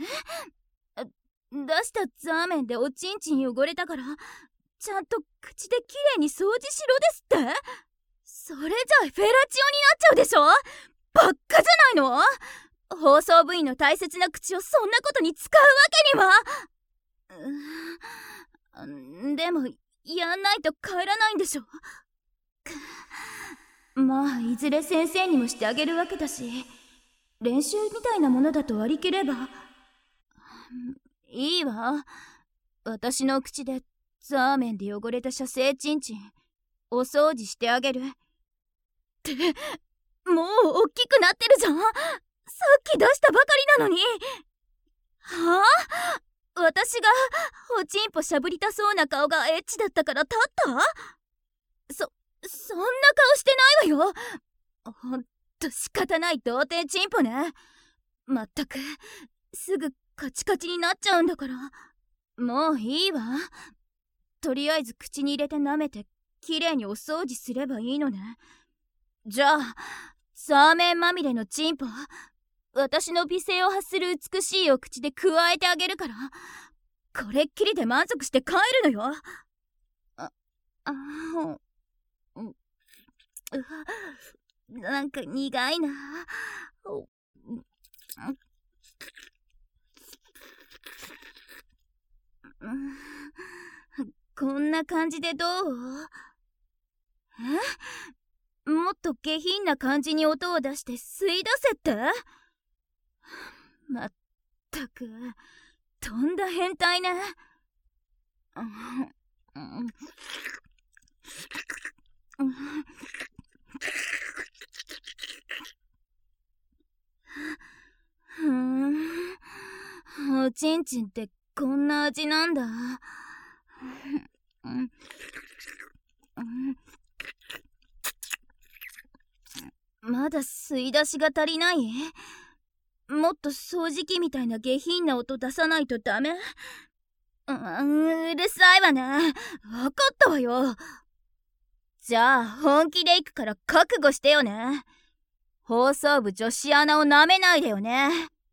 出したザーメンでおちんちん汚れたから、ちゃんと口できれいに掃除しろですって？それじゃあフェラチオになっちゃうでしょ。ばっかじゃないの。放送部員の大切な口をそんなことに使うわけには。でもやんないと帰らないんでしょ。まあいずれ先生にもしてあげるわけだし、練習みたいなものだと割り切ればいいわ。私の口でザーメンで汚れた射精チンチンお掃除してあげる。ってもう大きくなってるじゃん。さっき出したばかりなのに。はあ？私がおちんぽしゃぶりたそうな顔がエッチだったから立った？そんな顔してないわよ。ほんと仕方ない童貞チンポね。まったくすぐカチカチになっちゃうんだから。もういいわ。とりあえず口に入れて舐めてきれいにお掃除すればいいのね。じゃあザーメンまみれのチンポ、私の美声を発する美しいお口で加えてあげるから、これっきりで満足して帰るのよ。なんか苦いな。こんな感じでどう？もっと下品な感じに音を出して吸い出せって？まったくとんだ変態ね。おちんちんってこんな味なんだ。まだ吸い出しが足りない？もっと掃除機みたいな下品な音出さないとダメ？うるさいわね。わかったわよ。じゃあ本気で行くから覚悟してよね。放送部女子アナをなめないでよね。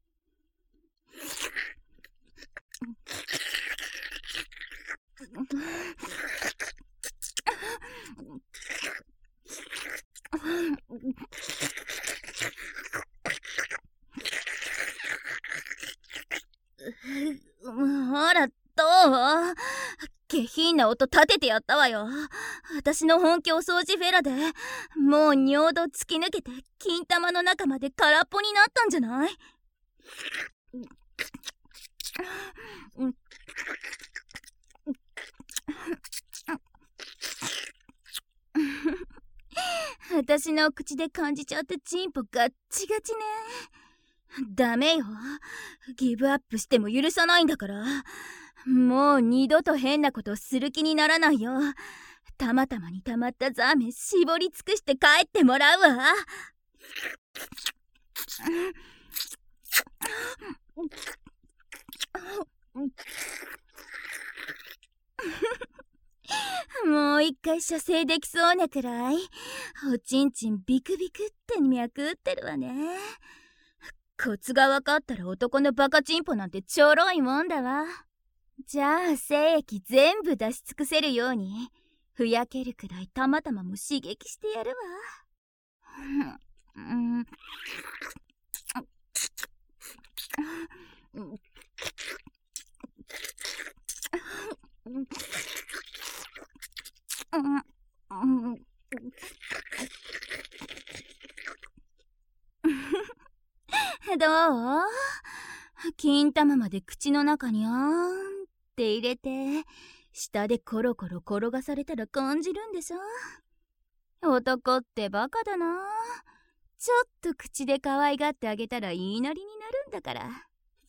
ほらどう？下品な音立ててやったわよ。私の本気お掃除フェラでもう尿道突き抜けて金玉の中まで空っぽになったんじゃない？私の口で感じちゃってチンポガッチガチね。ダメよ。ギブアップしても許さないんだから。もう二度と変なことする気にならないよ。たまたまにたまったザーメン絞り尽くして帰ってもらうわ。もう一回射精できそうなくらいおちんちんビクビクって脈打ってるわね。コツが分かったら男のバカチンポなんてちょろいもんだわ。じゃあ精液全部出し尽くせるようにふやけるくらいたまたまも刺激してやるわ。どう？金玉まで口の中にって入れて下でコロコロ転がされたら感じるんでしょ。男ってバカだな。ちょっと口で可愛がってあげたら言いなりになるんだから。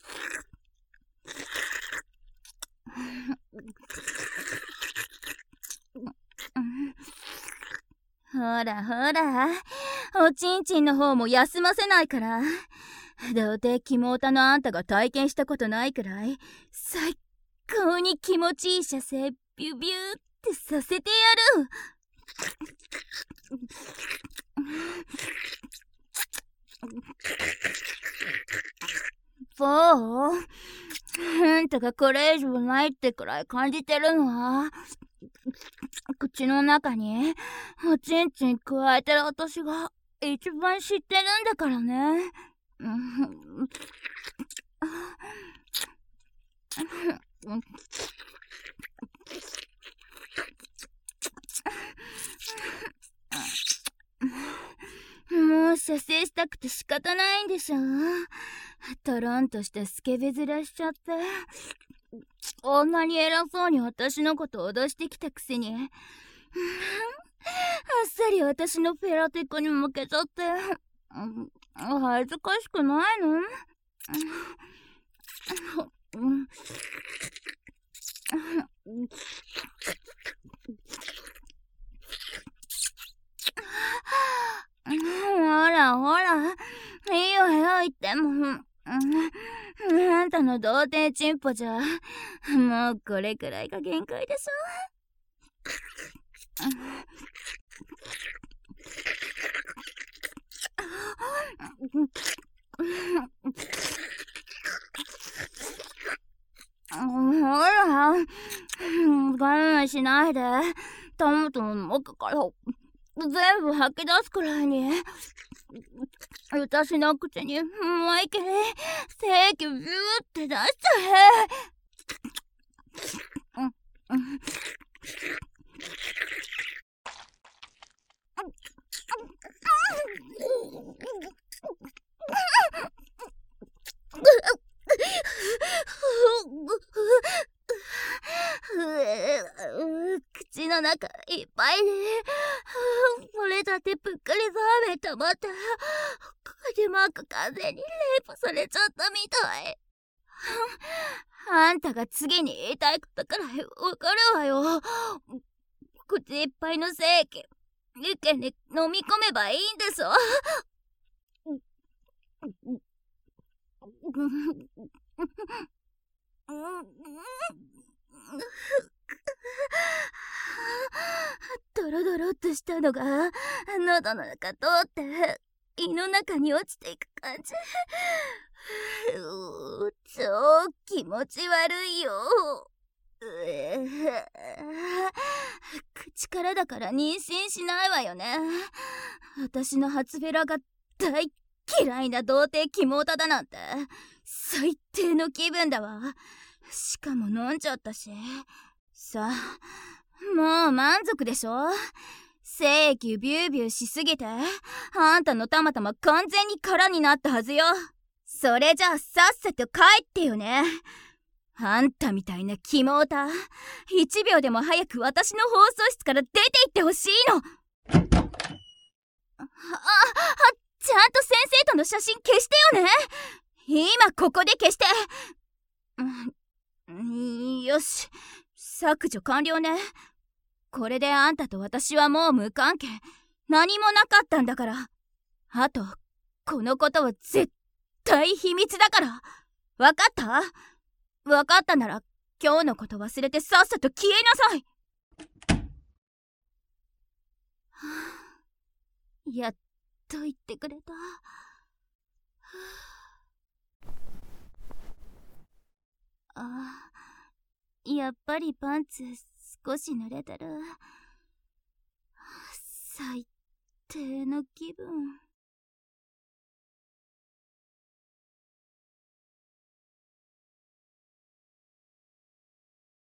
ほらほら、おちんちんの方も休ませないから。童貞キモオタのあんたが体験したことないくらい最高に気持ちいい射精ビュビューってさせてやる。 そう？あんたがこれ以上ないってくらい感じてるのは、口の中におちんちん加えてる私が一番知ってるんだからね。もう射精したくて仕方ないんでしょ。トロンとしてスケベ面しちゃって、こんなに偉そうに私のこと脅してきたくせに、あっさり私のフェラテクに負けちゃって、恥ずかしくないの？ほらほら、いいわよ言っても。あんたの童貞チンポじゃ、もうこれくらいが限界でしょ。ほら、我慢しないで、トムトムの奥から全部吐き出すくらいに、私の口に思いっきり精気ビューって出しちゃえ。口の中いっぱいで漏れたてぷっくりザーメン溜まったら口マーク完全にレイプされちゃったみたい。あんたが次に言いたいことくらいわかるわよ。口いっぱいの精液一気に飲み込めばいいんでしょ。ドロドロっとしたのが喉の中通って胃の中に落ちていく感じ。超気持ち悪いよ。口からだから妊娠しないわよね。私の初フェラが大嫌いな童貞キモータだなんて最低の気分だわ。しかも飲んじゃったし。さあ、もう満足でしょ。精液ビュービューしすぎてあんたのたまたま完全に空になったはずよ。それじゃあさっさと帰ってよね。あんたみたいなキモータ、1秒でも早く私の放送室から出て行ってほしいの。ちゃんと先生との写真消してよね。今ここで消して。よし、削除完了ね。これであんたと私はもう無関係、何もなかったんだから。あとこのことは絶対秘密だから。わかった？わかったなら今日のこと忘れてさっさと消えなさい。やっと言ってくれた。やっぱりパンツ少し濡れてる。最低の気分。